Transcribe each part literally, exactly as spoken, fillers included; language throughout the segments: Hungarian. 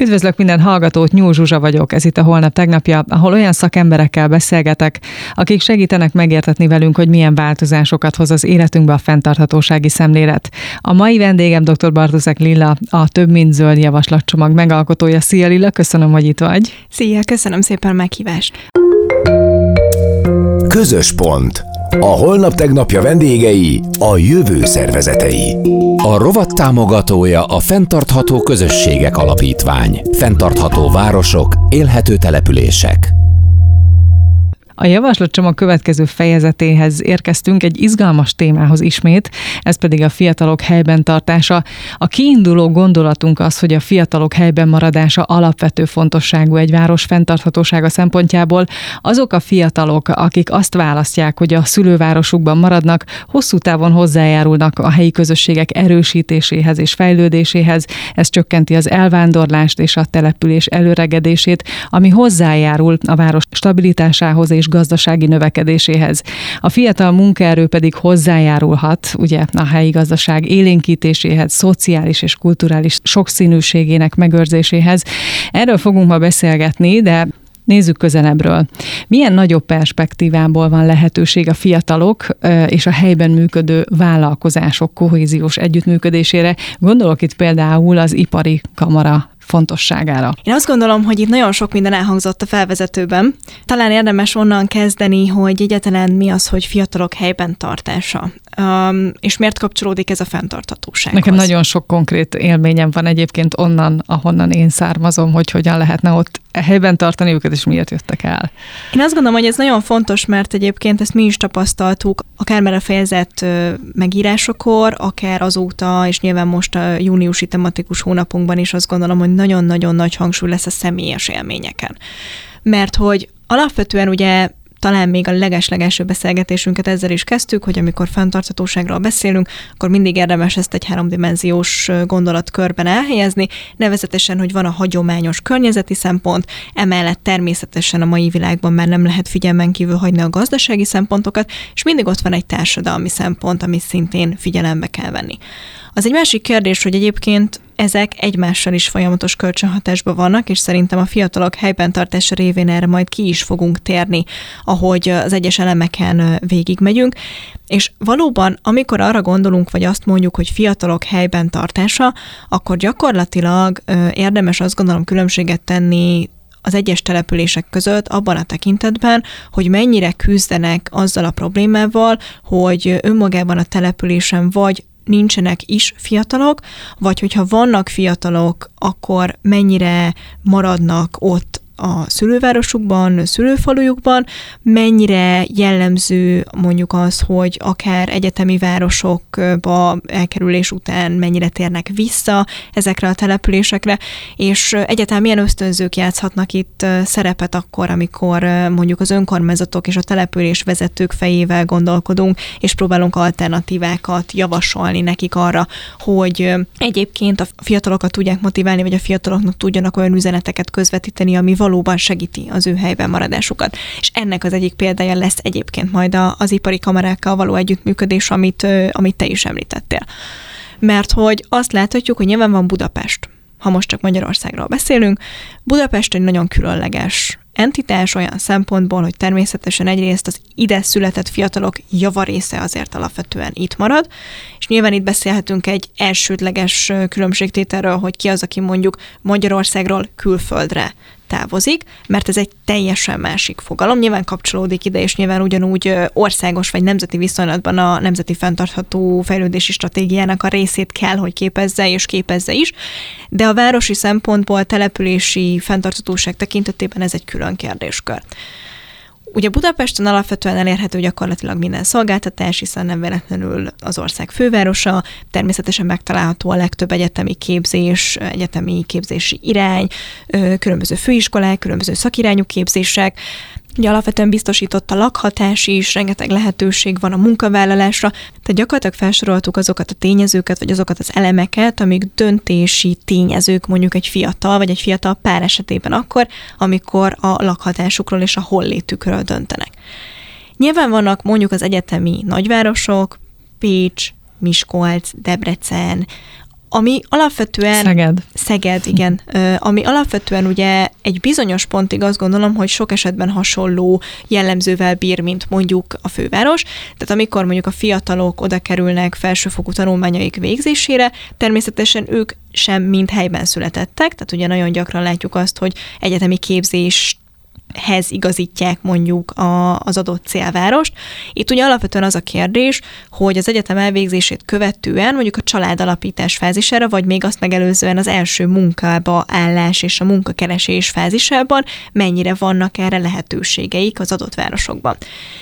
Üdvözlök minden hallgatót, Nyúl Zsuzsa vagyok, ez itt a Holnap tegnapja, ahol olyan szakemberekkel beszélgetek, akik segítenek megértetni velünk, hogy milyen változásokat hoz az életünkbe a fenntarthatósági szemlélet. A mai vendégem dr. Bartuszek Lilla, a Több mint zöld javaslatcsomag megalkotója. Szia Lilla, köszönöm, hogy itt vagy. Szia, köszönöm szépen a meghívást. Közös pont. A Holnap tegnapja vendégei a jövő szervezetei. A rovat támogatója a Fenntartható Közösségek Alapítvány. Fenntartható városok, élhető települések. A javaslatcsomag következő fejezetéhez érkeztünk, egy izgalmas témához ismét, ez pedig a fiatalok helyben tartása. A kiinduló gondolatunk az, hogy a fiatalok helyben maradása alapvető fontosságú egy város fenntarthatósága szempontjából. Azok a fiatalok, akik azt választják, hogy a szülővárosukban maradnak, hosszú távon hozzájárulnak a helyi közösségek erősítéséhez és fejlődéséhez. Ez csökkenti az elvándorlást és a település előregedését, ami hozzájárul a város stabilitásához és gazdasági növekedéséhez. A fiatal munkaerő pedig hozzájárulhat ugye a helyi gazdaság élénkítéséhez, szociális és kulturális sokszínűségének megőrzéséhez. Erről fogunk ma beszélgetni, de nézzük közelebbről. Milyen nagyobb perspektívából van lehetőség a fiatalok és a helyben működő vállalkozások kohéziós együttműködésére? Gondolok itt például az ipari kamara fontosságára. Én azt gondolom, hogy itt nagyon sok minden elhangzott a felvezetőben. Talán érdemes onnan kezdeni, hogy egyáltalán mi az, hogy fiatalok helyben tartása. Um, és miért kapcsolódik ez a fenntarthatósághoz? Nekem nagyon sok konkrét élményem van egyébként onnan, ahonnan én származom, hogy hogyan lehetne ott helyben tartani őket, és miért jöttek el. Én azt gondolom, hogy ez nagyon fontos, mert egyébként ezt mi is tapasztaltuk, akár már a fejezet megírásakor, akár azóta, és nyilván most a júniusi tematikus hónapunkban is azt gondolom, hogy nagyon-nagyon nagy hangsúly lesz a személyes élményeken. Mert hogy alapvetően ugye talán még a leges-legelső beszélgetésünket ezzel is kezdtük, hogy amikor fenntarthatóságról beszélünk, akkor mindig érdemes ezt egy háromdimenziós gondolatkörben elhelyezni, nevezetesen, hogy van a hagyományos környezeti szempont, emellett természetesen a mai világban már nem lehet figyelmen kívül hagyni a gazdasági szempontokat, és mindig ott van egy társadalmi szempont, amit szintén figyelembe kell venni. Az egy másik kérdés, hogy egyébként ezek egymással is folyamatos kölcsönhatásban vannak, és szerintem a fiatalok helyben tartása révén erre majd ki is fogunk térni, ahogy az egyes elemeken végigmegyünk. És valóban, amikor arra gondolunk, vagy azt mondjuk, hogy fiatalok helyben tartása, akkor gyakorlatilag érdemes azt gondolom különbséget tenni az egyes települések között abban a tekintetben, hogy mennyire küzdenek azzal a problémával, hogy önmagában a településen vagy nincsenek is fiatalok, vagy hogyha vannak fiatalok, akkor mennyire maradnak ott a szülővárosukban, szülőfalujukban, mennyire jellemző mondjuk az, hogy akár egyetemi városokba elkerülés után mennyire térnek vissza ezekre a településekre, és egyáltalán milyen ösztönzők játszhatnak itt szerepet akkor, amikor mondjuk az önkormányzatok és a település vezetők fejével gondolkodunk, és próbálunk alternatívákat javasolni nekik arra, hogy egyébként a fiatalokat tudják motiválni, vagy a fiataloknak tudjanak olyan üzeneteket közvetíteni, ami valóban segíti az ő helyben maradásukat. És ennek az egyik példája lesz egyébként majd az ipari kamarákkal való együttműködés, amit, amit te is említettél. Mert hogy azt láthatjuk, hogy nyilván van Budapest, ha most csak Magyarországról beszélünk. Budapest egy nagyon különleges entitás olyan szempontból, hogy természetesen egyrészt az ide született fiatalok javarésze azért alapvetően itt marad, és nyilván itt beszélhetünk egy elsődleges különbségtételről, hogy ki az, aki mondjuk Magyarországról külföldre távozik, mert ez egy teljesen másik fogalom. Nyilván kapcsolódik ide, és nyilván ugyanúgy országos vagy nemzeti viszonylatban a Nemzeti Fenntartható Fejlődési Stratégiának a részét kell, hogy képezze, és képezze is, de a városi szempontból települési fenntarthatóság tekintetében ez egy külön kérdéskör. Ugye Budapesten alapvetően elérhető gyakorlatilag minden szolgáltatás, hiszen nem véletlenül az ország fővárosa, természetesen megtalálható a legtöbb egyetemi képzés, egyetemi képzési irány, különböző főiskolák, különböző szakirányú képzések. Ugye alapvetően biztosított a lakhatás is, rengeteg lehetőség van a munkavállalásra, tehát gyakorlatilag felsoroltuk azokat a tényezőket, vagy azokat az elemeket, amik döntési tényezők mondjuk egy fiatal, vagy egy fiatal pár esetében akkor, amikor a lakhatásukról és a hollétükről döntenek. Nyilván vannak mondjuk az egyetemi nagyvárosok, Pécs, Miskolc, Debrecen, Ami alapvetően... Szeged. Szeged, igen. Ami alapvetően ugye egy bizonyos pontig azt gondolom, hogy sok esetben hasonló jellemzővel bír, mint mondjuk a főváros. Tehát amikor mondjuk a fiatalok oda kerülnek felsőfokú tanulmányaik végzésére, természetesen ők sem mind helyben születettek, tehát ugye nagyon gyakran látjuk azt, hogy egyetemi képzés hez igazítják mondjuk a, az adott célvárost. Itt ugye alapvetően az a kérdés, hogy az egyetem elvégzését követően mondjuk a családalapítás fázisára, vagy még azt megelőzően az első munkába állás és a munkakeresés fázisában mennyire vannak erre lehetőségeik az adott városokban.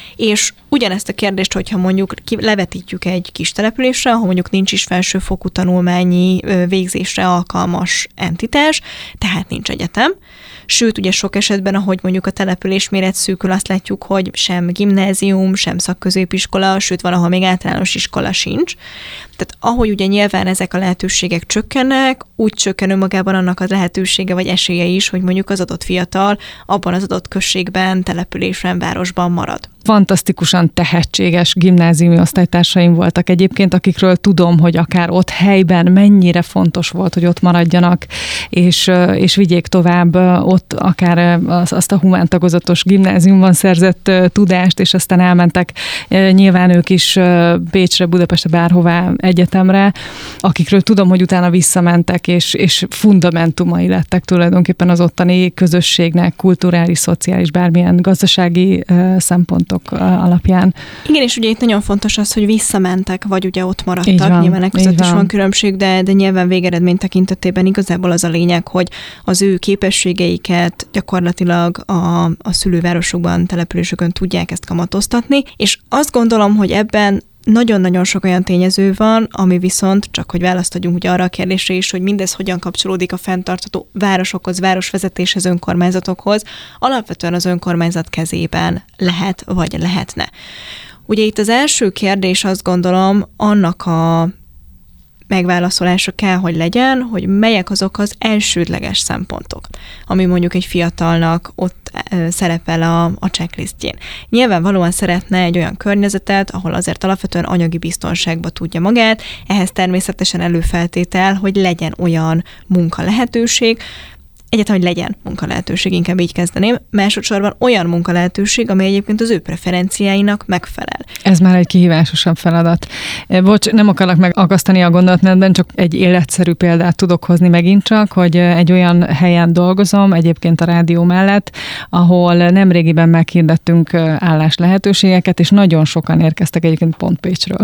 És ugyanezt a kérdést, hogyha mondjuk levetítjük egy kis településre, ahol mondjuk nincs is felsőfokú tanulmányi végzésre alkalmas entitás, tehát nincs egyetem. Sőt, ugye sok esetben, ahogy mondjuk a település méret szűkül, azt látjuk, hogy sem gimnázium, sem szakközépiskola, sőt, van, ahol még általános iskola sincs. Tehát ahogy ugye nyilván ezek a lehetőségek csökkennek, úgy csökken önmagában annak a lehetősége vagy esélye is, hogy mondjuk az adott fiatal abban az adott községben, településben, városban marad. Fantasztikusan tehetséges gimnáziumi osztálytársaim voltak egyébként, akikről tudom, hogy akár ott helyben mennyire fontos volt, hogy ott maradjanak, és, és vigyék tovább ott akár azt a humántagozatos gimnáziumban szerzett tudást, és aztán elmentek nyilván ők is Bécsre, Budapestre, bárhová egyetemre, akikről tudom, hogy utána visszamentek, és, és fundamentumai lettek tulajdonképpen az ottani közösségnek, kulturális, szociális, bármilyen gazdasági szempont alapján. Igen, és ugye itt nagyon fontos az, hogy visszamentek, vagy ugye ott maradtak. Van, nyilván között is van különbség, de, de nyilván végeredmény tekintetében igazából az a lényeg, hogy az ő képességeiket gyakorlatilag a, a szülővárosokban, településükön tudják ezt kamatoztatni, és azt gondolom, hogy ebben nagyon-nagyon sok olyan tényező van, ami viszont, csak hogy választ adjunk ugye arra a kérdésre is, hogy mindez hogyan kapcsolódik a fenntartható városokhoz, városvezetéshez, önkormányzatokhoz, alapvetően az önkormányzat kezében lehet, vagy lehetne. Ugye itt az első kérdés, azt gondolom, annak a megválaszolása kell, hogy legyen, hogy melyek azok az elsődleges szempontok, ami mondjuk egy fiatalnak ott szerepel a, a checklistjén. Nyilvánvalóan szeretne egy olyan környezetet, ahol azért alapvetően anyagi biztonságba tudja magát, ehhez természetesen előfeltétel, hogy legyen olyan munkalehetőség, egyáltalán, hogy legyen munkalehetőség, inkább így kezdeném, másodszorban olyan munkalehetőség, amely egyébként az ő preferenciáinak megfelel. Ez már egy kihívásosabb feladat. Bocs, nem akarok megakasztani a gondolatmenetben, csak egy életszerű példát tudok hozni megint csak, hogy egy olyan helyen dolgozom, egyébként a rádió mellett, ahol nemrégiben meghirdettünk állás lehetőségeket, és nagyon sokan érkeztek egyébként pont Pécsről.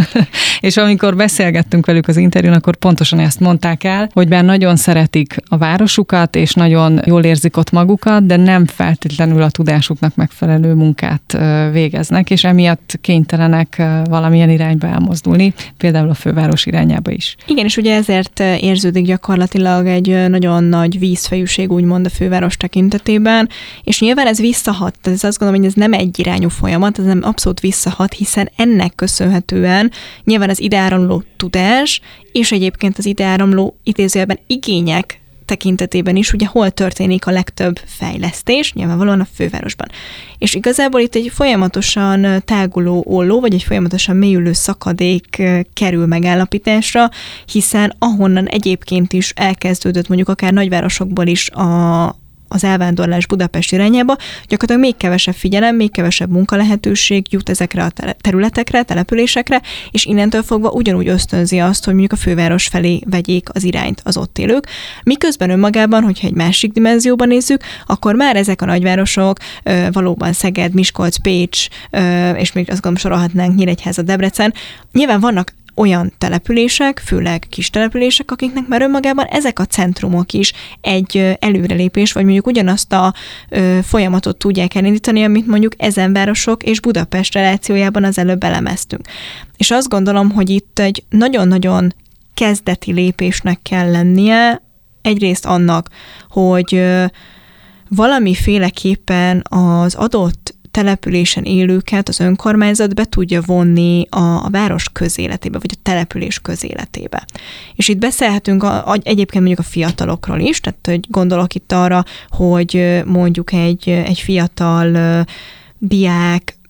És amikor beszélgettünk velük az interjún, akkor pontosan ezt mondták el, hogy bár nagyon szeretik a városukat, és nagyon jól érzik ott magukat, de nem feltétlenül a tudásuknak megfelelő munkát végeznek, és emiatt kénytelenek valamilyen irányba elmozdulni, például a főváros irányába is. Igen, és ugye ezért érződik gyakorlatilag egy nagyon nagy vízfejűség, úgymond a főváros tekintetében, és nyilván ez visszahat, ez azt gondolom, hogy ez nem egyirányú folyamat, ez nem abszolút visszahat, hiszen ennek köszönhetően nyilván az ideáramló tudás, és egyébként az ideáramló idézőjelben igények tekintetében is, ugye hol történik a legtöbb fejlesztés, nyilvánvalóan a fővárosban. És igazából itt egy folyamatosan táguló olló, vagy egy folyamatosan mélyülő szakadék kerül megállapításra, hiszen ahonnan egyébként is elkezdődött mondjuk akár nagyvárosokból is a az elvándorlás Budapest irányába, gyakorlatilag még kevesebb figyelem, még kevesebb munkalehetőség jut ezekre a területekre, településekre, és innentől fogva ugyanúgy ösztönzi azt, hogy mondjuk a főváros felé vegyék az irányt az ott élők. Miközben önmagában, hogyha egy másik dimenzióban nézzük, akkor már ezek a nagyvárosok, valóban Szeged, Miskolc, Pécs, és még azt gondolom sorolhatnánk Nyíregyháza, Debrecen, nyilván vannak olyan települések, főleg kis települések, akiknek már önmagában ezek a centrumok is egy előrelépés, vagy mondjuk ugyanazt a ö, folyamatot tudják elindítani, amit mondjuk ezen városok és Budapest relációjában az előbb elemeztünk. És azt gondolom, hogy itt egy nagyon-nagyon kezdeti lépésnek kell lennie, egyrészt annak, hogy ö, valamiféleképpen az adott településen élőket az önkormányzat be tudja vonni a, a város közéletébe, vagy a település közéletébe. És itt beszélhetünk a, a, egyébként mondjuk a fiatalokról is, tehát hogy gondolok itt arra, hogy mondjuk egy, egy fiatal uh, diák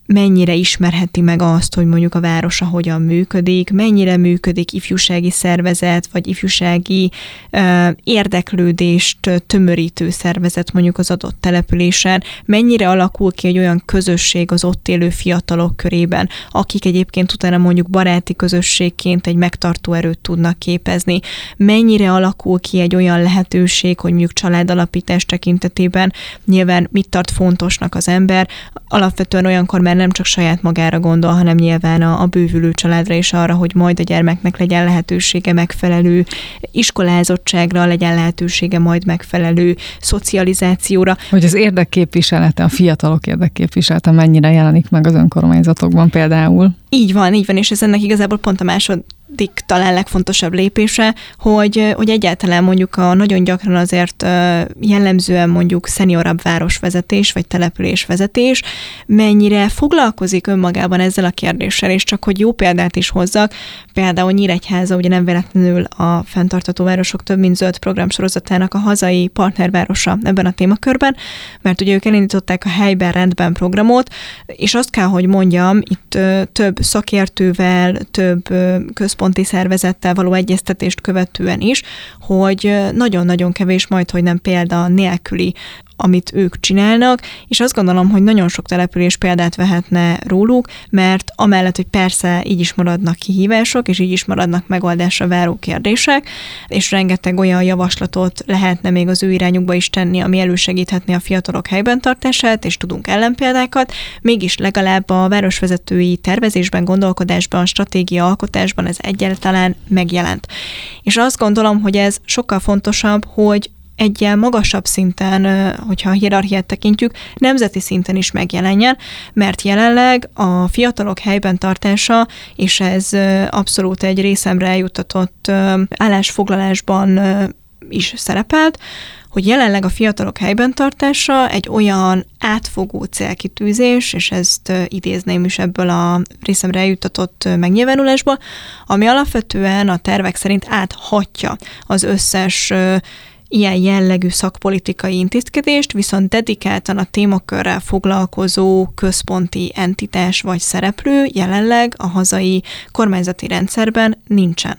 mennyire ismerheti meg azt, hogy mondjuk a városa hogyan működik, mennyire működik ifjúsági szervezet, vagy ifjúsági uh, érdeklődést tömörítő szervezet mondjuk az adott településen, mennyire alakul ki egy olyan közösség az ott élő fiatalok körében, akik egyébként utána mondjuk baráti közösségként egy megtartó erőt tudnak képezni, mennyire alakul ki egy olyan lehetőség, hogy mondjuk családalapítás tekintetében nyilván mit tart fontosnak az ember, alapvetően olyankor már nem csak saját magára gondol, hanem nyilván a, a bővülő családra is arra, hogy majd a gyermeknek legyen lehetősége megfelelő iskolázottságra, legyen lehetősége majd megfelelő szocializációra. Hogy az érdekképviselete, a fiatalok érdekképviselete mennyire jelenik meg az önkormányzatokban például? Így van, így van, és ez ennek igazából pont a második talán legfontosabb lépése, hogy, hogy egyáltalán mondjuk a nagyon gyakran azért jellemzően mondjuk szeniorabb városvezetés vagy településvezetés mennyire foglalkozik önmagában ezzel a kérdéssel, és csak hogy jó példát is hozzak, például Nyíregyháza ugye nem véletlenül a Fenntartható Városok több mint zöld programsorozatának a hazai partnervárosa ebben a témakörben, mert ugye ők elindították a Helyben Rendben programot, és azt kell, hogy mondjam, itt több szakértővel, több központi szervezettel való egyeztetést követően is, hogy nagyon-nagyon kevés, majd hogy nem példa nélküli, amit ők csinálnak, és azt gondolom, hogy nagyon sok település példát vehetne róluk, mert amellett, hogy persze így is maradnak kihívások, és így is maradnak megoldásra váró kérdések, és rengeteg olyan javaslatot lehetne még az ő irányukba is tenni, ami elősegíthetné a fiatalok helyben tartását, és tudunk ellenpéldákat, mégis legalább a városvezetői tervezésben, gondolkodásban, stratégia alkotásban ez egyáltalán megjelent. És azt gondolom, hogy ez sokkal fontosabb, hogy egy ilyen magasabb szinten, hogyha a hierarchiát tekintjük, nemzeti szinten is megjelenjen, mert jelenleg a fiatalok helyben tartása, és ez abszolút egy részemre eljuttatott állásfoglalásban is szerepelt, hogy jelenleg a fiatalok helyben tartása egy olyan átfogó célkitűzés, és ezt idézném is ebből a részemre eljuttatott megnyilvánulásból, ami alapvetően a tervek szerint áthatja az összes ilyen jellegű szakpolitikai intézkedést, viszont dedikáltan a témakörrel foglalkozó központi entitás vagy szereplő jelenleg a hazai kormányzati rendszerben nincsen.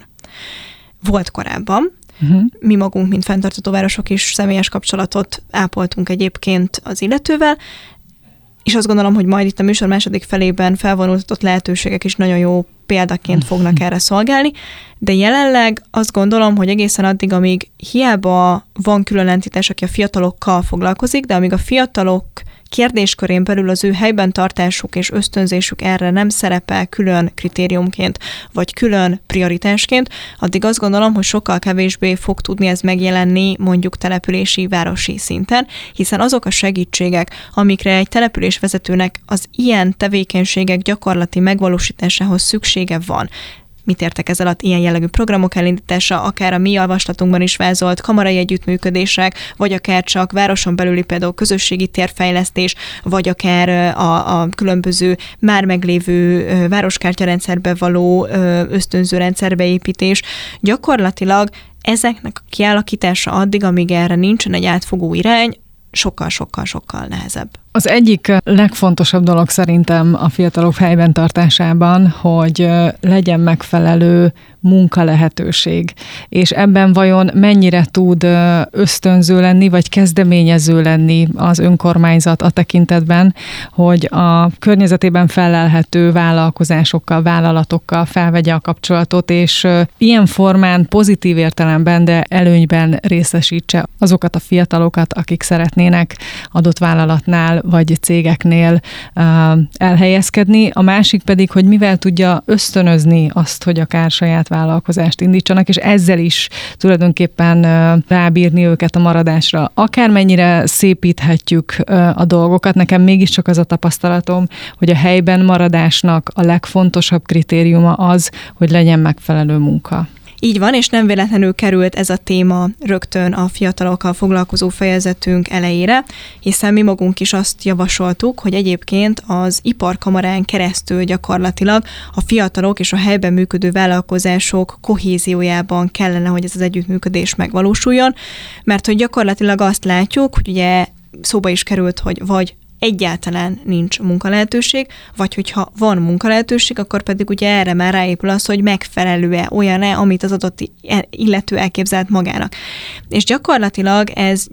Volt korábban. Uh-huh. Mi magunk, mint fenntartható városok is személyes kapcsolatot ápoltunk egyébként az illetővel, és azt gondolom, hogy majd itt a műsor második felében felvonultatott lehetőségek is nagyon jó példaként fognak erre szolgálni, de jelenleg azt gondolom, hogy egészen addig, amíg hiába van külön entitás, aki a fiatalokkal foglalkozik, de amíg a fiatalok kérdéskörén belül az ő helyben tartásuk és ösztönzésük erre nem szerepel külön kritériumként, vagy külön prioritásként, addig azt gondolom, hogy sokkal kevésbé fog tudni ez megjelenni mondjuk települési, városi szinten, hiszen azok a segítségek, amikre egy településvezetőnek az ilyen tevékenységek gyakorlati megvalósításához szüksége van, mit értek ez alatt, ilyen jellegű programok elindítása, akár a mi javaslatunkban is vázolt kamarai együttműködések, vagy akár csak városon belüli például közösségi térfejlesztés, vagy akár a, a különböző már meglévő városkártyarendszerbe való ösztönző rendszerbeépítés. Gyakorlatilag ezeknek a kialakítása addig, amíg erre nincsen egy átfogó irány, sokkal-sokkal-sokkal nehezebb. Az egyik legfontosabb dolog szerintem a fiatalok helyben tartásában, hogy legyen megfelelő munkalehetőség, és ebben vajon mennyire tud ösztönző lenni, vagy kezdeményező lenni az önkormányzat a tekintetben, hogy a környezetében felelhető vállalkozásokkal, vállalatokkal felvegye a kapcsolatot, és ilyen formán pozitív értelemben, de előnyben részesítse azokat a fiatalokat, akik szeretnének adott vállalatnál vagy cégeknél uh, elhelyezkedni. A másik pedig, hogy mivel tudja ösztönözni azt, hogy akár saját vállalkozást indítsanak, és ezzel is tulajdonképpen uh, rábírni őket a maradásra. Akármennyire szépíthetjük uh, a dolgokat, nekem mégiscsak az a tapasztalatom, hogy a helyben maradásnak a legfontosabb kritériuma az, hogy legyen megfelelő munka. Így van, és nem véletlenül került ez a téma rögtön a fiatalokkal foglalkozó fejezetünk elejére, hiszen mi magunk is azt javasoltuk, hogy egyébként az iparkamarán keresztül gyakorlatilag a fiatalok és a helyben működő vállalkozások kohéziójában kellene, hogy ez az együttműködés megvalósuljon, mert hogy gyakorlatilag azt látjuk, hogy ugye szóba is került, hogy vagy egyáltalán nincs munkalehetőség, vagy hogyha van munkalehetőség, akkor pedig ugye erre már ráépül az, hogy megfelelő-e, olyan-e, amit az adott illető elképzelt magának. És gyakorlatilag ez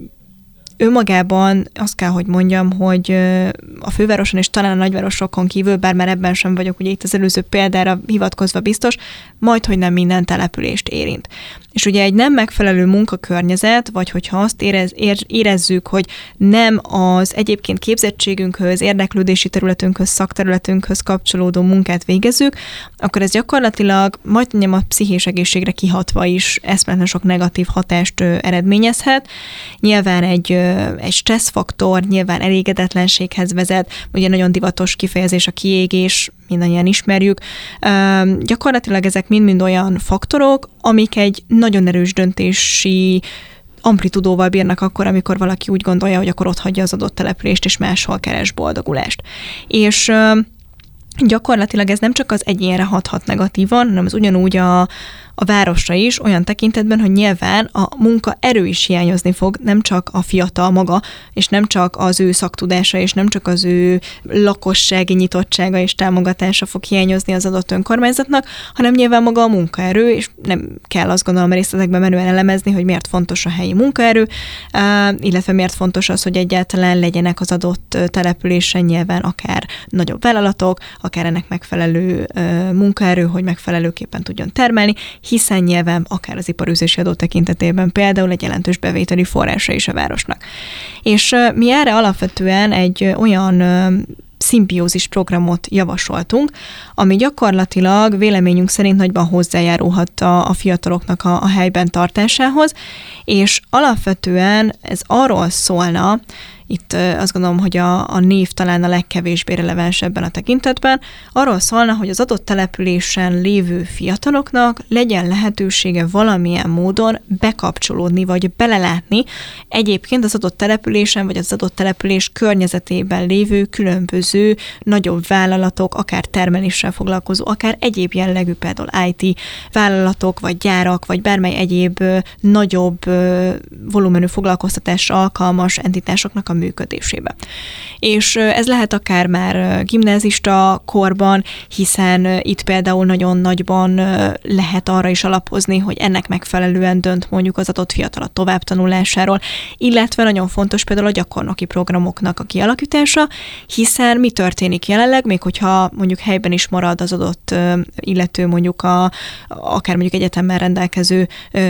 önmagában azt kell, hogy mondjam, hogy a fővároson és talán a nagyvárosokon kívül, bár már ebben sem vagyok, ugye itt az előző példára hivatkozva biztos, majdhogy nem minden települést érint. És ugye egy nem megfelelő munkakörnyezet, vagy hogyha azt érez, érezzük, hogy nem az egyébként képzettségünkhöz, érdeklődési területünkhöz, szakterületünkhöz kapcsolódó munkát végezzük, akkor ez gyakorlatilag majdnem a pszichés egészségre kihatva is eszméletlen sok negatív hatást eredményezhet. Nyilván egy, egy stresszfaktor, nyilván elégedetlenséghez vezet, ugye nagyon divatos kifejezés a kiégés, mindannyian ismerjük. Üm, gyakorlatilag ezek mind-mind olyan faktorok, amik egy nagyon erős döntési amplitudóval bírnak akkor, amikor valaki úgy gondolja, hogy akkor ott hagyja az adott települést, és máshol keres boldogulást. És üm, gyakorlatilag ez nem csak az egyénre hathat negatívan, hanem az ugyanúgy a a városra is, olyan tekintetben, hogy nyilván a munkaerő is hiányozni fog, nem csak a fiatal maga, és nem csak az ő szaktudása, és nem csak az ő lakossági nyitottsága és támogatása fog hiányozni az adott önkormányzatnak, hanem nyilván maga a munkaerő, és nem kell azt gondolom részletekben menően elemezni, hogy miért fontos a helyi munkaerő, illetve miért fontos az, hogy egyáltalán legyenek az adott településen nyilván akár nagyobb vállalatok, akár ennek megfelelő munkaerő, hogy megfelelőképpen tudjon termelni, hiszen nyilván akár az iparűzési adó tekintetében például egy jelentős bevételi forrása is a városnak. És mi erre alapvetően egy olyan szimbiózis programot javasoltunk, ami gyakorlatilag véleményünk szerint nagyban hozzájárulhat a, a fiataloknak a, a helyben tartásához, és alapvetően ez arról szólna, itt azt gondolom, hogy a, a név talán a legkevésbé releváns ebben a tekintetben, arról szólna, hogy az adott településen lévő fiataloknak legyen lehetősége valamilyen módon bekapcsolódni, vagy belelátni egyébként az adott településen, vagy az adott település környezetében lévő különböző nagyobb vállalatok, akár termeléssel foglalkozó, akár egyéb jellegű, például i té vállalatok, vagy gyárak, vagy bármely egyéb nagyobb volumenű foglalkoztatásra alkalmas entitásoknak a működésébe. És ez lehet akár már gimnázista korban, hiszen itt például nagyon nagyban lehet arra is alapozni, hogy ennek megfelelően dönt mondjuk az adott fiatal a továbbtanulásáról, illetve nagyon fontos például a gyakornoki programoknak a kialakítása, hiszen mi történik jelenleg, még hogyha mondjuk helyben is marad az adott illető mondjuk a, akár mondjuk egyetemmel rendelkező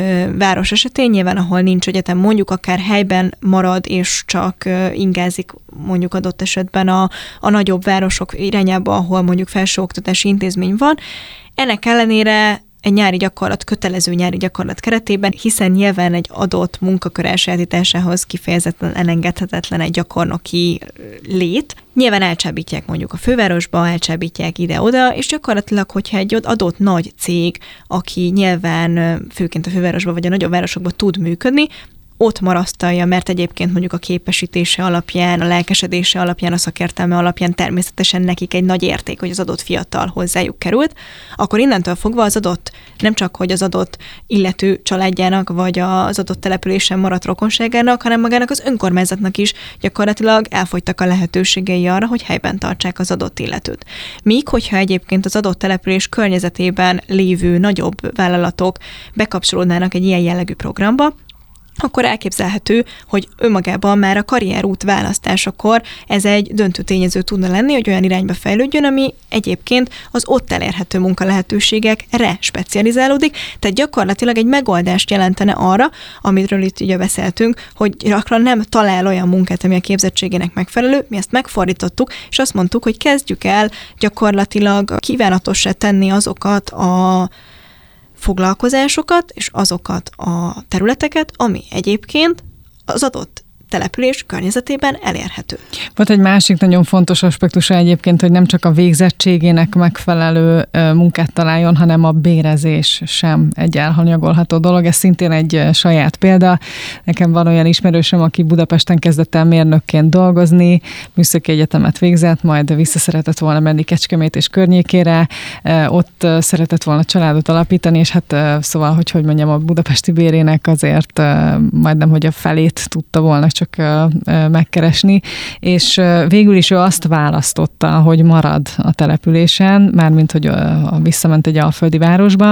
város esetén, nyilván ahol nincs egyetem, mondjuk akár helyben marad és csak ingázik mondjuk adott esetben a, a nagyobb városok irányába, ahol mondjuk felsőoktatási intézmény van. Ennek ellenére egy nyári gyakorlat, kötelező nyári gyakorlat keretében, hiszen nyilván egy adott munkakör elsajátításához kifejezetten elengedhetetlen egy gyakornoki lét. Nyilván elcsábítják mondjuk a fővárosba, elcsábítják ide-oda, és gyakorlatilag, hogyha egy adott nagy cég, aki nyilván főként a fővárosban vagy a nagyobb városokban tud működni, ott marasztalja, mert egyébként mondjuk a képesítése alapján, a lelkesedése alapján, a szakértelme alapján természetesen nekik egy nagy érték, hogy az adott fiatal hozzájuk került, akkor innentől fogva az adott, nem csak hogy az adott illető családjának, vagy az adott településen maradt rokonságának, hanem magának az önkormányzatnak is gyakorlatilag elfogytak a lehetőségei arra, hogy helyben tartsák az adott illetőt. Míg, hogyha egyébként az adott település környezetében lévő nagyobb vállalatok bekapcsolódnának egy ilyen jellegű programba, akkor elképzelhető, hogy önmagában már a karrierút választásakor ez egy döntő tényező tudna lenni, hogy olyan irányba fejlődjön, ami egyébként az ott elérhető munkalehetőségekre specializálódik, tehát gyakorlatilag egy megoldást jelentene arra, amiről itt ugye beszéltünk, hogy gyakran nem talál olyan munkát, ami a képzettségének megfelelő, mi ezt megfordítottuk, és azt mondtuk, hogy kezdjük el gyakorlatilag kívánatossá tenni azokat a foglalkozásokat és azokat a területeket, ami egyébként az adott település környezetében elérhető. Volt egy másik nagyon fontos aspektusa egyébként, hogy nem csak a végzettségének megfelelő munkát találjon, hanem a bérezés sem egy elhanyagolható dolog. Ez szintén egy saját példa. Nekem van olyan ismerősöm, aki Budapesten kezdett el mérnökként dolgozni, műszaki egyetemet végzett, majd vissza szeretett volna menni Kecskemét és környékére, ott szeretett volna családot alapítani, és hát szóval, hogy hogy mondjam, a budapesti bérének azért majdnem, hogy a felét tudta volna csak megkeresni, és végül is ő azt választotta, hogy marad a településen, mármint, hogy visszament egy alföldi városba,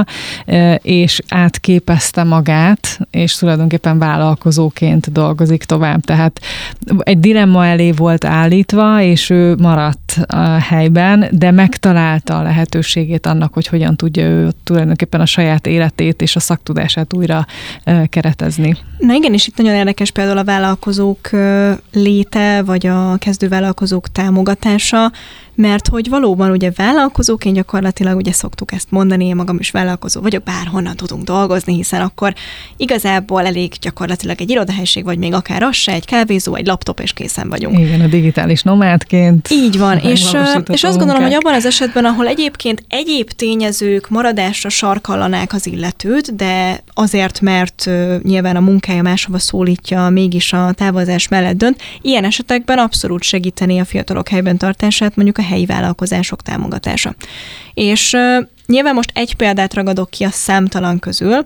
és átképezte magát, és tulajdonképpen vállalkozóként dolgozik tovább. Tehát egy dilemma elé volt állítva, és ő maradt a helyben, de megtalálta a lehetőségét annak, hogy hogyan tudja ő tulajdonképpen a saját életét és a szaktudását újra keretezni. Na igen, és itt nagyon érdekes például a vállalkozók léte, vagy a kezdővállalkozók támogatása, mert hogy valóban ugye vállalkozóként gyakorlatilag ugye szoktuk ezt mondani, én magam is vállalkozó vagyok, bárhonnan tudunk dolgozni, hiszen akkor igazából elég gyakorlatilag egy irodahelység, vagy még akár az se, egy kávézó, egy laptop, és készen vagyunk. Igen, a digitális nomádként. Így van, és, és azt gondolom, hogy abban az esetben, ahol egyébként egyéb tényezők maradásra sarkallanák az illetőt, de azért, mert nyilván a munkája máshova szólítja, mégis a távozás mellett dönt, ilyen esetekben abszolút segíteni a fiatalok helyben tartását, mondjuk a helyi vállalkozások támogatása. És uh, nyilván most egy példát ragadok ki a számtalan közül,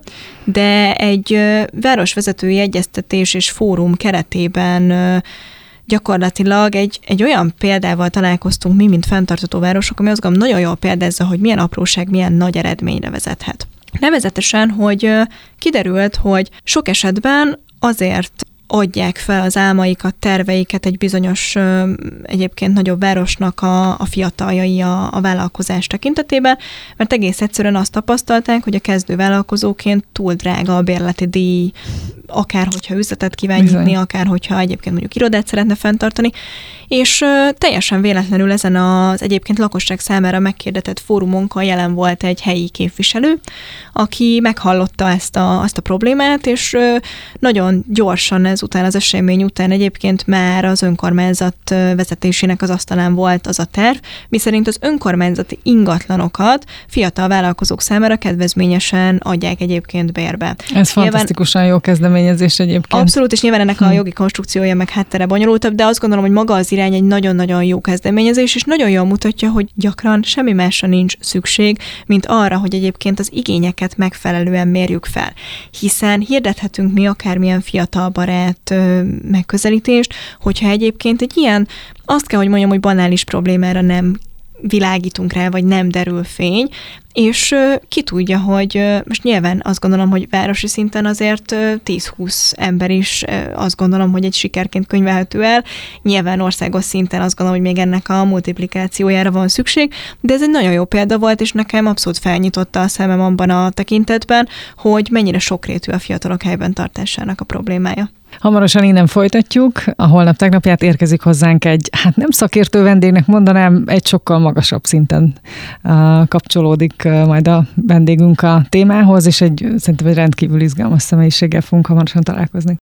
de egy uh, városvezetői egyeztetés és fórum keretében uh, gyakorlatilag egy, egy olyan példával találkoztunk mi, mint fenntartható városok, ami azt gondolom nagyon jól példázza, hogy milyen apróság, milyen nagy eredményre vezethet. Nevezetesen, hogy uh, kiderült, hogy sok esetben azért adják fel az álmaikat, terveiket egy bizonyos, egyébként nagyobb városnak a, a fiataljai a, a vállalkozás tekintetében, mert egész egyszerűen azt tapasztalták, hogy a kezdő vállalkozóként túl drága a bérleti díj, akár hogyha üzletet kíván nyitni, akár hogyha egyébként mondjuk irodát szeretne fenntartani, és teljesen véletlenül ezen az egyébként lakosság számára megkérdetett fórumunkon jelen volt egy helyi képviselő, aki meghallotta ezt a, azt a problémát, és nagyon gyorsan ezután az esemény után egyébként már az önkormányzat vezetésének az asztalán volt az a terv, miszerint az önkormányzati ingatlanokat fiatal vállalkozók számára kedvezményesen adják egyébként bérbe. Ez nyilván, fantasztikusan jó kezdeményezés egyébként. Abszolút, és nyilván ennek a jogi konstrukciója meg háttere bonyolultabb, de azt gondolom, hogy maga az irány egy nagyon-nagyon jó kezdeményezés, és nagyon jól mutatja, hogy gyakran semmi másra nincs szükség, mint arra, hogy egyébként az igényeket megfelelően mérjük fel. Hiszen hirdethetünk mi akármilyen fiatalbarát megközelítést, hogyha egyébként egy ilyen, azt kell, hogy mondjam, hogy banális problémára nem világítunk rá, vagy nem derül fény, és ki tudja, hogy most nyilván azt gondolom, hogy városi szinten azért tíz-húsz ember is azt gondolom, hogy egy sikerként könyvelhető el. Nyilván országos szinten azt gondolom, hogy még ennek a multiplikációjára van szükség, de ez egy nagyon jó példa volt, és nekem abszolút felnyitotta a szemem abban a tekintetben, hogy mennyire sokrétű a fiatalok helyben tartásának a problémája. Hamarosan innen folytatjuk. A holnap tegnapját érkezik hozzánk egy, hát nem szakértő vendégnek mondanám, egy sokkal magasabb szinten uh, kapcsolódik uh, majd a vendégünk a témához, és egy szerintem egy rendkívül izgalmas személyiséggel fogunk hamarosan találkozni.